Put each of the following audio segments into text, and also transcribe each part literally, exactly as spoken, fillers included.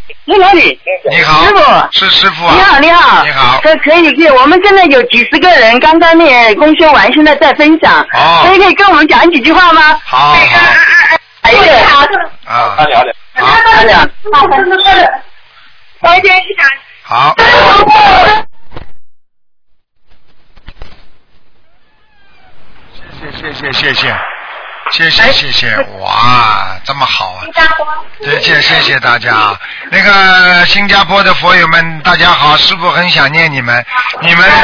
你好，你你好， 师傅是师傅啊。 你好，你好， 你好。 可可以可以，我们现在有几十个人，刚刚那个公修完，现在在分享。 哦。 可以可以跟我们讲几句话吗？ 好。好。 哎呀，好。 啊。 他聊聊。 好。 他聊。 我先讲。 好。谢谢谢谢谢谢。谢谢谢谢，哇，这么好啊！谢谢谢谢大家。那个新加坡的佛友们，大家好，师父很想念你们，你们。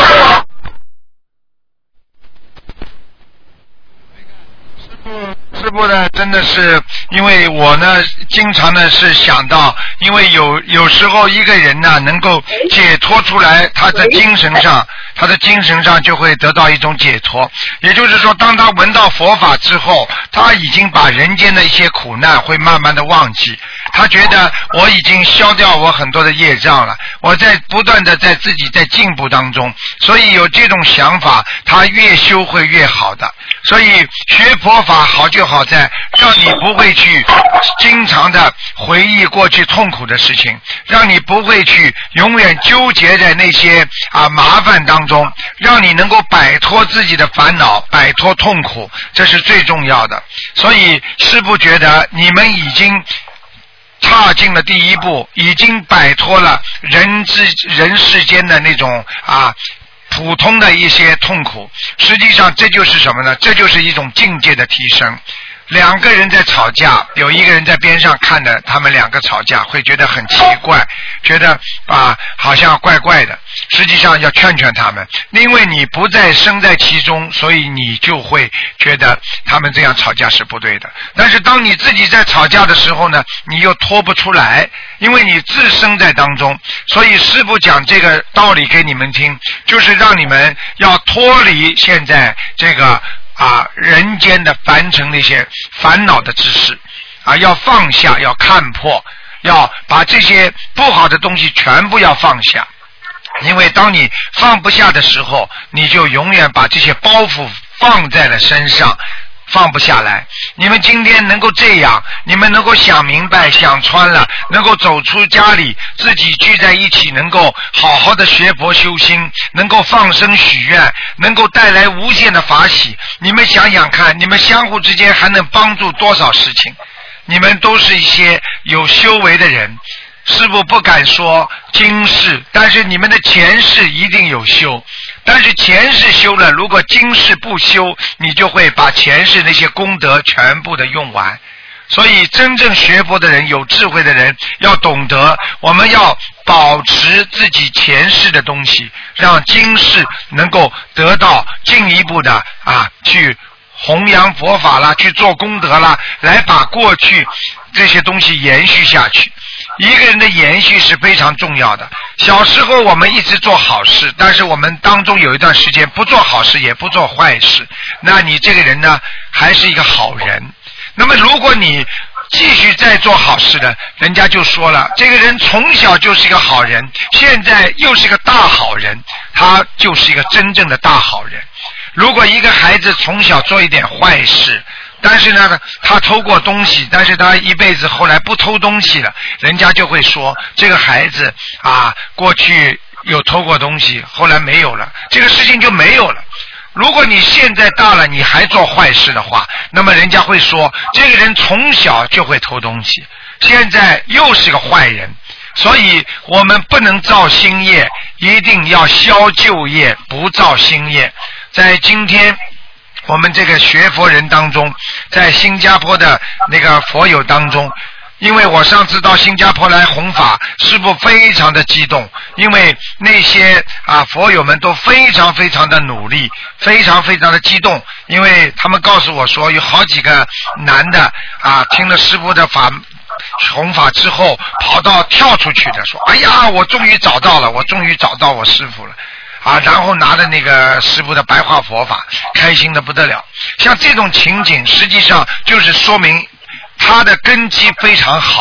师父呢，真的是，因为我呢，经常呢是想到，因为有有时候一个人呢能够解脱出来，他的精神上，他的精神上就会得到一种解脱。也就是说，当他闻到佛法之后，他已经把人间的一些苦难会慢慢的忘记。他觉得我已经消掉我很多的业障了，我在不断的在自己在进步当中，所以有这种想法，他越修会越好的。所以学佛法好就好在让你不会去经常的回忆过去痛苦的事情，让你不会去永远纠结在那些啊麻烦当中，让你能够摆脱自己的烦恼，摆脱痛苦，这是最重要的。所以师父觉得你们已经踏进了第一步，已经摆脱了人之人世间的那种啊普通的一些痛苦。实际上这就是什么呢？这就是一种境界的提升。两个人在吵架，有一个人在边上看着他们两个吵架，会觉得很奇怪，觉得啊好像怪怪的。实际上要劝劝他们，因为你不再身在其中，所以你就会觉得他们这样吵架是不对的。但是当你自己在吵架的时候呢，你又脱不出来，因为你自身在当中。所以师父讲这个道理给你们听，就是让你们要脱离现在这个啊，人间的凡尘那些烦恼的知识啊，要放下，要看破，要把这些不好的东西全部要放下。因为当你放不下的时候，你就永远把这些包袱放在了身上，放不下来。你们今天能够这样，你们能够想明白想穿了，能够走出家里，自己聚在一起，能够好好的学佛修心，能够放生许愿，能够带来无限的法喜。你们想想看，你们相互之间还能帮助多少事情。你们都是一些有修为的人，师父不敢说今世，但是你们的前世一定有修。但是前世修了，如果今世不修，你就会把前世那些功德全部的用完。所以真正学佛的人，有智慧的人，要懂得我们要保持自己前世的东西，让今世能够得到进一步的啊去弘扬佛法啦，去做功德啦，来把过去这些东西延续下去。一个人的延续是非常重要的。小时候我们一直做好事，但是我们当中有一段时间不做好事也不做坏事，那你这个人呢还是一个好人。那么如果你继续再做好事的，人家就说了，这个人从小就是一个好人，现在又是个大好人，他就是一个真正的大好人。如果一个孩子从小做一点坏事，但是呢他偷过东西，但是他一辈子后来不偷东西了，人家就会说这个孩子啊过去有偷过东西，后来没有了，这个事情就没有了。如果你现在大了你还做坏事的话，那么人家会说这个人从小就会偷东西，现在又是个坏人。所以我们不能造新业，一定要消旧业，不造新业。在今天我们这个学佛人当中，在新加坡的那个佛友当中，因为我上次到新加坡来弘法，师父非常的激动，因为那些啊佛友们都非常非常的努力，非常非常的激动，因为他们告诉我说有好几个男的啊听了师父的法弘法之后跑到跳出去的，说哎呀我终于找到了，我终于找到我师父了啊，然后拿着那个师父的白话佛法，开心的不得了。像这种情景实际上就是说明他的根基非常好，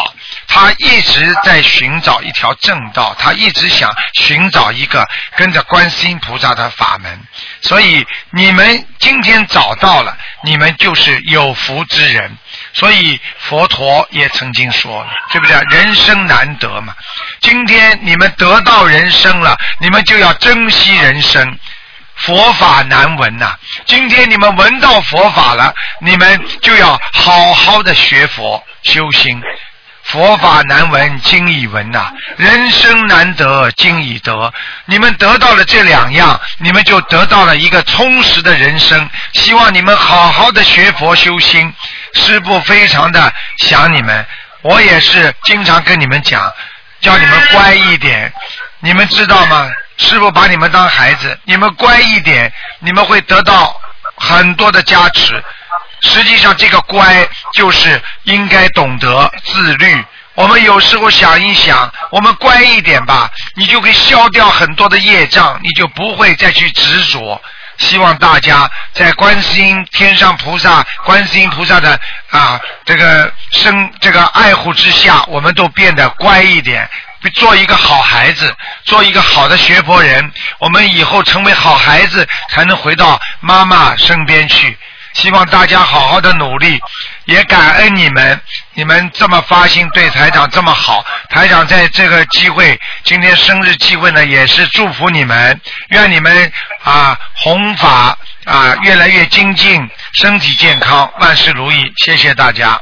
他一直在寻找一条正道，他一直想寻找一个跟着观世音菩萨的法门。所以你们今天找到了，你们就是有福之人。所以佛陀也曾经说了，对不对？人生难得嘛，今天你们得到人生了，你们就要珍惜人生。佛法难闻呐、啊，今天你们闻到佛法了，你们就要好好的学佛修心。佛法难闻经已闻呐、啊，人生难得经已得。你们得到了这两样，你们就得到了一个充实的人生。希望你们好好的学佛修心。师父非常的想你们，我也是经常跟你们讲，叫你们乖一点。你们知道吗？师父把你们当孩子，你们乖一点，你们会得到很多的加持。实际上这个乖就是应该懂得自律。我们有时候想一想，我们乖一点吧，你就可以消掉很多的业障，你就不会再去执着。希望大家在观世音天上菩萨、观世音菩萨的啊这个生这个爱护之下，我们都变得乖一点，做一个好孩子，做一个好的学佛人。我们以后成为好孩子，才能回到妈妈身边去。希望大家好好的努力，也感恩你们，你们这么发心对台长这么好。台长在这个机会，今天生日机会呢，也是祝福你们，愿你们啊弘法啊越来越精进，身体健康，万事如意。谢谢大家。